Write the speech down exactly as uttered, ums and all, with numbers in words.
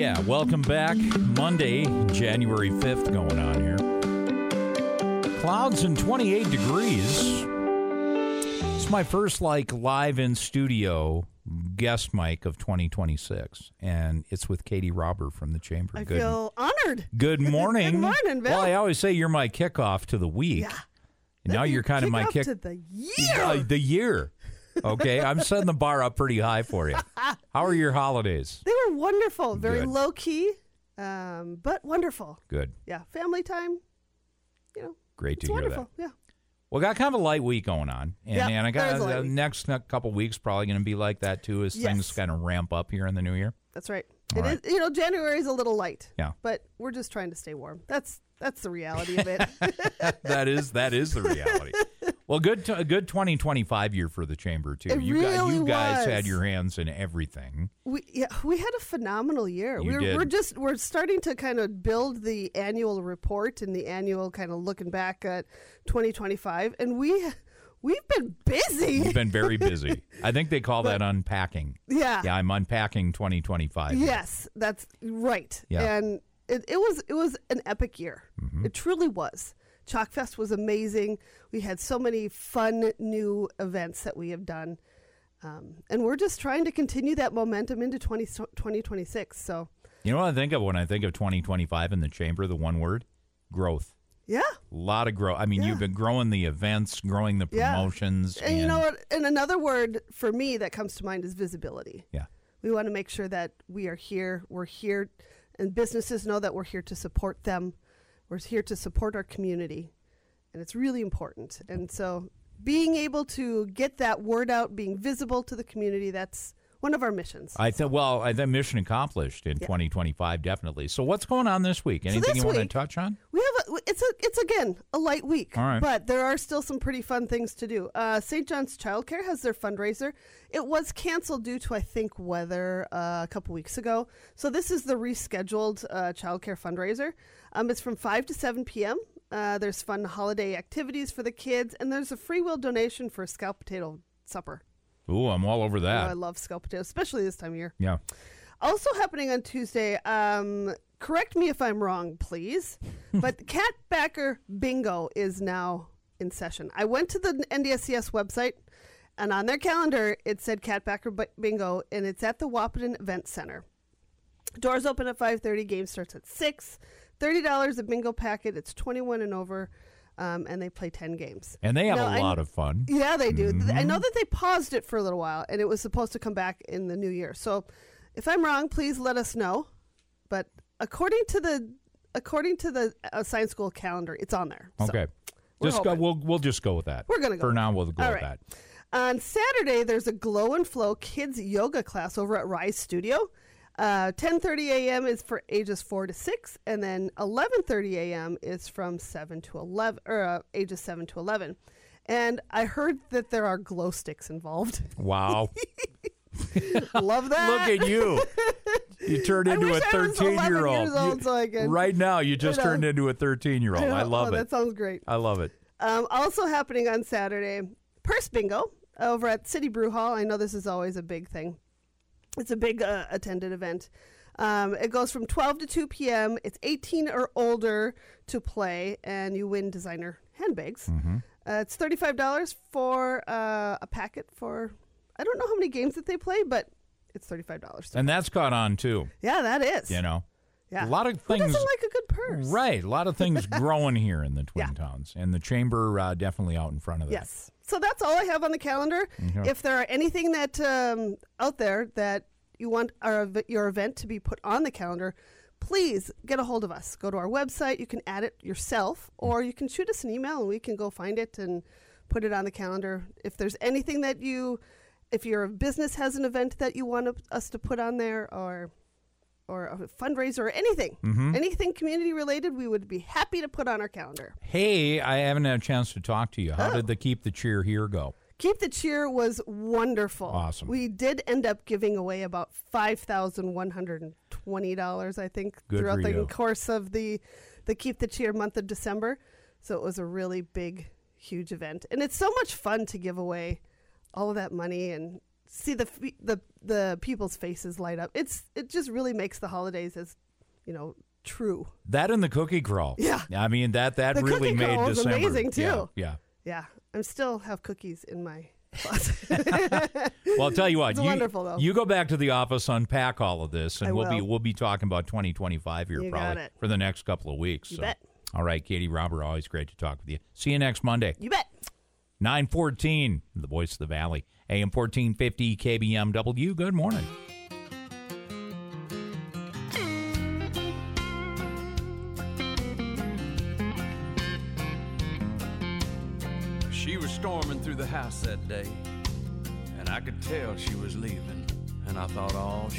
yeah, welcome back. Monday, January fifth going on here. Clouds and twenty-eight degrees. It's my first, like, live in studio guest mic of twenty twenty-six, and it's with Katie Robber from the Chamber. I Good, feel honored. Good morning. Good morning, Bill. Well, I always say you're my kickoff to the week. Yeah. And now you're kind of my kick to the year. Uh, the year. Okay, I'm setting the bar up pretty high for you. How are your holidays? They were wonderful. Very Good. low key, um, but wonderful. Good. Yeah, family time. You know, Great to it's hear wonderful. that. Yeah. Well, got kind of a light week going on, and, Yep, and I there got is a light the week. next couple weeks probably going to be like that too, as Yes. things kind of ramp up here in the new year. That's right. All It right. is, you know, January is a little light. Yeah. But we're just trying to stay warm. That's that's the reality of it. that is that is the reality. Well, good t- a good twenty twenty-five year for the Chamber too. It you guys, really you guys was. had your hands in everything. We yeah, we had a phenomenal year. You we're did. we're just we're starting to kind of build the annual report and the annual kind of looking back at twenty twenty-five, and we we've been busy. You've been very busy. I think they call But- that unpacking. yeah. Yeah, I'm unpacking twenty twenty-five. Yes, that's right. Yeah. And it, it was it was an epic year. Mm-hmm. It truly was. Chalkfest was amazing. We had so many fun new events that we have done. Um, and we're just trying to continue that momentum into twenty, twenty twenty-six. So, You know what I think of when I think of twenty twenty-five in the Chamber? The one word: growth. yeah. A lot of growth. I mean, Yeah. you've been growing the events, growing the Yeah. promotions. And, you know what? And another word for me that comes to mind is visibility. Yeah. We want to make sure that we are here. We're here, and businesses know that we're here to support them. We're here to support our community, and it's really important. And so being able to get that word out, being visible to the community, that's one of our missions. I think, well, I think mission accomplished in Yeah. twenty twenty-five, definitely. So what's going on this week? Anything this you want to week- touch on? We have a, it's a, it's again a light week, All right. but there are still some pretty fun things to do. Uh, Saint John's Childcare has their fundraiser. It was canceled due to, I think, weather uh, a couple weeks ago. So this is the rescheduled uh, childcare fundraiser. Um, it's from five to seven p.m. Uh, there's fun holiday activities for the kids, and there's a free will donation for a scalloped potato supper. Ooh, I'm all over Oh, that. I love scalloped potatoes, especially this time of year. Yeah. Also happening on Tuesday, um, correct me if I'm wrong, please, but Cat Backer Bingo is now in session. I went to the N D S C S website, and on their calendar, it said Cat Backer B- Bingo, and it's at the Wahpeton Event Center. Doors open at five thirty, game starts at six. thirty dollars a bingo packet. It's twenty-one and over, um, and they play ten games. And they have Now, a I- lot of fun. Yeah, they do. Mm-hmm. I know that they paused it for a little while, and it was supposed to come back in the new year. So, if I'm wrong, please let us know. But according to the according to the uh, science school calendar, it's on there. So Okay. we're Just go, hoping. we'll we'll just go with that. We're gonna go For with now, we'll go All with right. that. On Saturday, there's a Glow and Flow Kids Yoga class over at Rise Studio. Uh, ten thirty a.m. is for ages four to six, and then eleven thirty a.m. is from seven to eleven, or uh, ages seven to eleven. And I heard that there are glow sticks involved. Wow. Love that. Look at you. You turned I into a wish I was thirteen-year-old. eleven years old so I could- Right now, you just I know. turned into a thirteen-year-old. I, know. love Oh, it. That sounds great. I love it. Um, also happening on Saturday, Purse Bingo over at City Brew Hall. I know this is always a big thing. It's a big uh, attended event. Um, it goes from twelve to two p.m. It's eighteen or older to play, and you win designer handbags. Mm-hmm. Uh, it's thirty-five dollars for uh, a packet for, I don't know how many games that they play, but it's thirty-five dollars. And that's caught on, too, Yeah, that is. you know. Yeah. A lot of Who things. doesn't like a good purse? Right. A lot of things growing here in the Twin Yeah. Towns. And the Chamber uh, definitely out in front of that. Yes. So that's all I have on the calendar. Mhm. If there are anything that um, out there that you want our, ev- your event to be put on the calendar, please get a hold of us. Go to our website. You can add it yourself, or you can shoot us an email and we can go find it and put it on the calendar. If there's anything that you, if your business has an event that you want us to put on there, or or a fundraiser or anything, Mhm. anything community related, we would be happy to put on our calendar. Hey, I haven't had a chance to talk to you. How Oh. did the Keep the Cheer here go? Keep the Cheer was wonderful. Awesome. We did end up giving away about five thousand one hundred twenty dollars, I think, Good throughout for the you. course of the, the Keep the Cheer month of December. So it was a really big, huge event. And it's so much fun to give away all of that money and see the fe- the the people's faces light up. It's it just really makes the holidays as, you know, true. That and the cookie crawl. Yeah. I mean, that, that The really cookie made crawl was December. amazing, too. Yeah, yeah. Yeah, I still have cookies in my closet. Well, I'll tell you what. It's you, wonderful, though. You go back to the office, unpack all of this, and I we'll be will. we'll be talking about twenty twenty-five here You got probably it. for the next couple of weeks. You so. bet. All right, Katie Robert, always great to talk with you. See you next Monday. You bet. nine fourteen, the voice of the valley. A M fourteen fifty K B M W. Good morning. She was storming through the house that day, and I could tell she was leaving, and I thought, oh,